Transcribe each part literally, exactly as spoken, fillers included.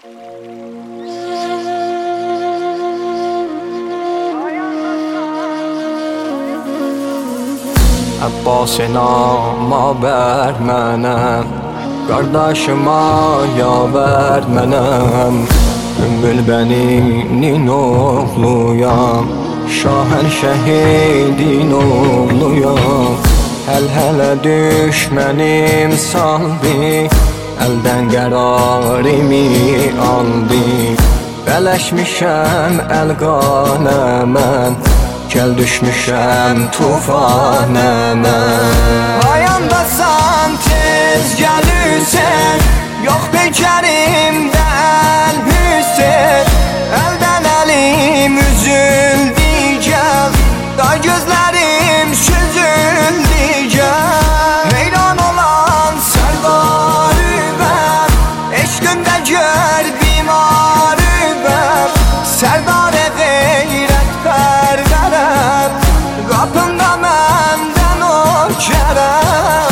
Abbasina maber mənəm, qardaşıma yavər mənəm. Ümmül bəninin oğluyam, şahən şəhidin oğluyam. Həl-hələ düşmənim saldı, əldən qərarimi aldı. Bələşmişəm əl-qanə mən, gəl düşmüşəm tufana mən. Ayandasan tez gəlirsən, yox bekərimdə əl-hüsen. Əldən əlim üzüldü gəl, da gözlərim süzüldü gəl. Heyran olan sərdarı mən, eşqində gör bimarı mən. Sərdar-ı qeyrət pərvərəm, qapımda məndən o kərəm.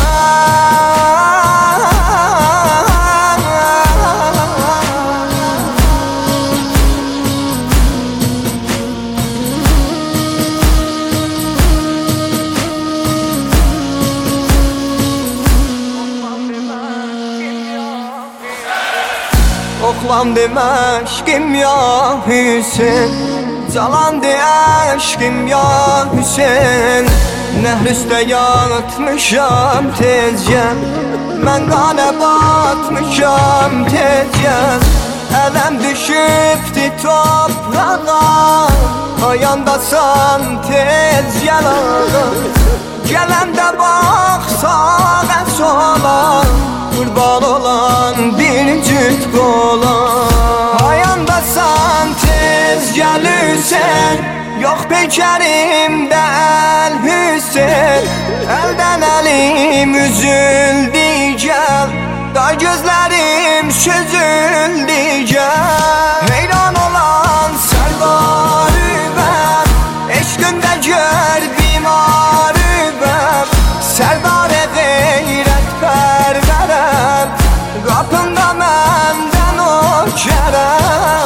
Oxlandı məşqim ya Hüseyin, calandı əşqim ya Hüseyin. Nəhr üstə yatmışam tez gəl, mən qanə batmışam tez gəl. Ələm düşübdü toprağa, ayandasan tez gəl ağa. Gələndə bax sağa sola, qurban olan bir cüt qola. Ayandasan tez gəlirsən, yox peykərimdə əl-hüsen. Əldən əlim üzüldü gəl, da gözlərim süzüldü gəl. Heyran olan sərdarı mən, eşqində gör bimarı mən. Sərdar-ı qeyrət pərvərəm, qapımda məndən o kərəm.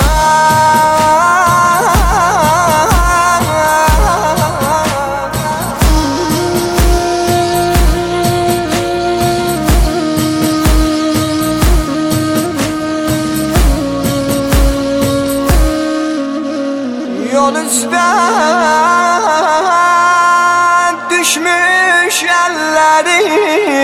Yol üstə düşmüş əllərim,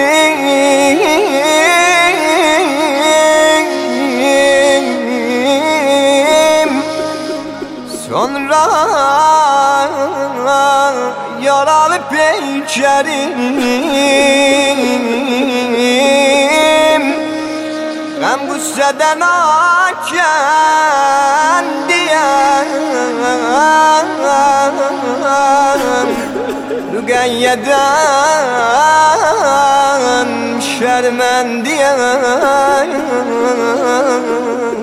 sonra yaralı peykərim. Qəm qüssədən akən deyən, Rüqəyyədən şərmən deyən.